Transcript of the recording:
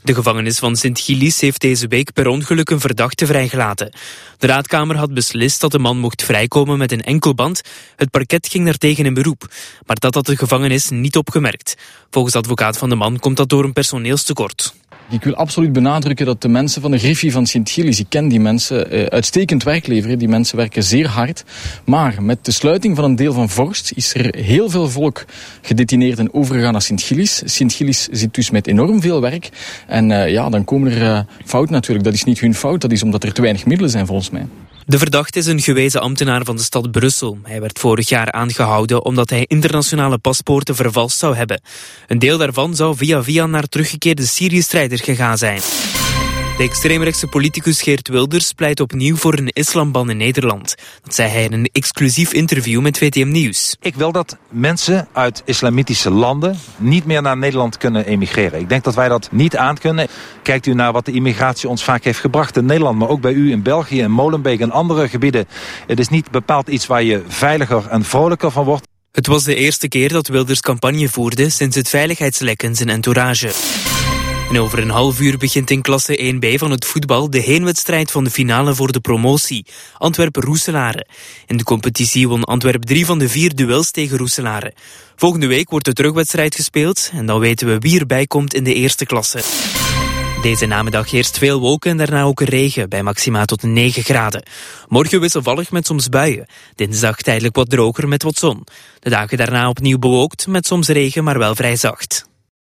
De gevangenis van Sint-Gillis heeft deze week per ongeluk een verdachte vrijgelaten. De raadkamer had beslist dat de man mocht vrijkomen met een enkelband. Het parket ging daartegen in beroep, maar dat had de gevangenis niet opgemerkt. Volgens de advocaat van de man komt dat door een personeelstekort. Ik wil absoluut benadrukken dat de mensen van de Griffie van Sint-Gillis, ik ken die mensen, uitstekend werk leveren. Die mensen werken zeer hard. Maar met de sluiting van een deel van Vorst is er heel veel volk gedetineerd en overgegaan naar Sint-Gillis. Sint-Gillis zit dus met enorm veel werk. En dan komen er fouten natuurlijk. Dat is niet hun fout, dat is omdat er te weinig middelen zijn volgens mij. De verdachte is een gewezen ambtenaar van de stad Brussel. Hij werd vorig jaar aangehouden omdat hij internationale paspoorten vervalst zou hebben. Een deel daarvan zou via naar teruggekeerde Syrië-strijders gegaan zijn. De extreemrechtse politicus Geert Wilders pleit opnieuw voor een islamban in Nederland. Dat zei hij in een exclusief interview met VTM Nieuws. Ik wil dat mensen uit islamitische landen niet meer naar Nederland kunnen emigreren. Ik denk dat wij dat niet aan kunnen. Kijkt u naar wat de immigratie ons vaak heeft gebracht in Nederland, maar ook bij u in België, in Molenbeek en andere gebieden. Het is niet bepaald iets waar je veiliger en vrolijker van wordt. Het was de eerste keer dat Wilders campagne voerde sinds het veiligheidslek in zijn entourage. En over een half uur begint in klasse 1B van het voetbal de heenwedstrijd van de finale voor de promotie. Antwerpen-Roeselare. In de competitie won Antwerpen 3 van de 4 duels tegen Roeselare. Volgende week wordt de terugwedstrijd gespeeld en dan weten we wie erbij komt in de eerste klasse. Deze namiddag eerst veel wolken en daarna ook regen, bij maxima tot 9 graden. Morgen wisselvallig met soms buien. Dinsdag tijdelijk wat droger met wat zon. De dagen daarna opnieuw bewolkt met soms regen, maar wel vrij zacht.